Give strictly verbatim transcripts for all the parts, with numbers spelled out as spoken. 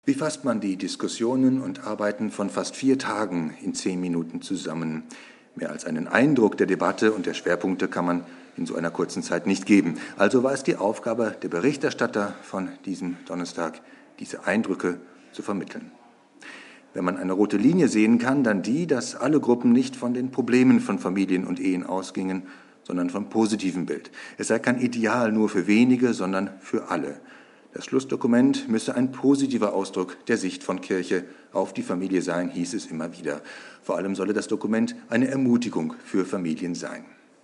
Wie fasst man die Diskussionen und Arbeiten von fast vier Tagen in zehn Minuten zusammen? Mehr als einen Eindruck der Debatte und der Schwerpunkte kann man in so einer kurzen Zeit nicht geben. Also war es die Aufgabe der Berichterstatter von diesem Donnerstag, diese Eindrücke zu vermitteln. Wenn man eine rote Linie sehen kann, dann die, dass alle Gruppen nicht von den Problemen von Familien und Ehen ausgingen, sondern vom positiven Bild. Es sei kein Ideal nur für wenige, sondern für alle. Das Schlussdokument müsse ein positiver Ausdruck der Sicht von Kirche auf die Familie sein, hieß es immer wieder. Vor allem solle das Dokument eine Ermutigung für Familien sein.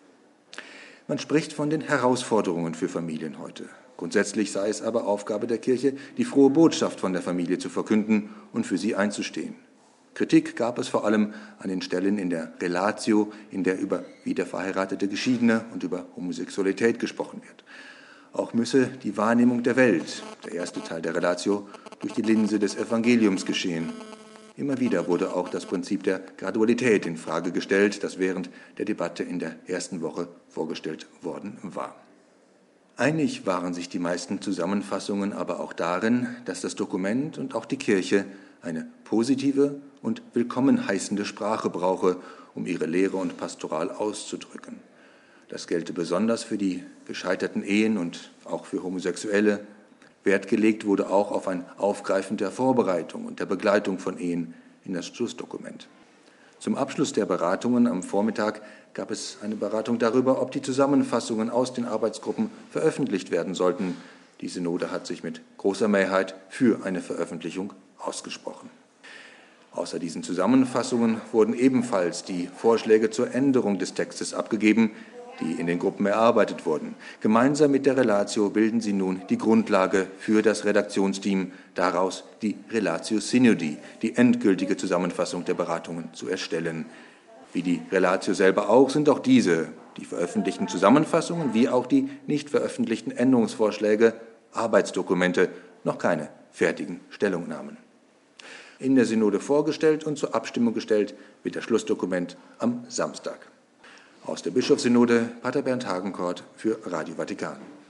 Man spricht von den Herausforderungen für Familien heute. Grundsätzlich sei es aber Aufgabe der Kirche, die frohe Botschaft von der Familie zu verkünden und für sie einzustehen. Kritik gab es vor allem an den Stellen in der Relatio, in der über wiederverheiratete Geschiedene und über Homosexualität gesprochen wird. Auch müsse die Wahrnehmung der Welt, der erste Teil der Relatio, durch die Linse des Evangeliums geschehen. Immer wieder wurde auch das Prinzip der Gradualität in Frage gestellt, das während der Debatte in der ersten Woche vorgestellt worden war. Einig waren sich die meisten Zusammenfassungen aber auch darin, dass das Dokument und auch die Kirche eine positive und willkommen heißende Sprache brauche, um ihre Lehre und Pastoral auszudrücken. Das gelte besonders für die gescheiterten Ehen und auch für Homosexuelle. Wert gelegt wurde auch auf ein Aufgreifen der Vorbereitung und der Begleitung von Ehen in das Schlussdokument. Zum Abschluss der Beratungen am Vormittag gab es eine Beratung darüber, ob die Zusammenfassungen aus den Arbeitsgruppen veröffentlicht werden sollten. Die Synode hat sich mit großer Mehrheit für eine Veröffentlichung ausgesprochen. Außer diesen Zusammenfassungen wurden ebenfalls die Vorschläge zur Änderung des Textes abgegeben, die in den Gruppen erarbeitet wurden. Gemeinsam mit der Relatio bilden sie nun die Grundlage für das Redaktionsteam, daraus die Relatio Synodi, die endgültige Zusammenfassung der Beratungen zu erstellen. Wie die Relatio selber auch sind auch diese, die veröffentlichten Zusammenfassungen wie auch die nicht veröffentlichten Änderungsvorschläge, Arbeitsdokumente, noch keine fertigen Stellungnahmen. In der Synode vorgestellt und zur Abstimmung gestellt wird das Schlussdokument am Samstag. Aus der Bischofssynode Pater Bernd Hagenkort für Radio Vatikan.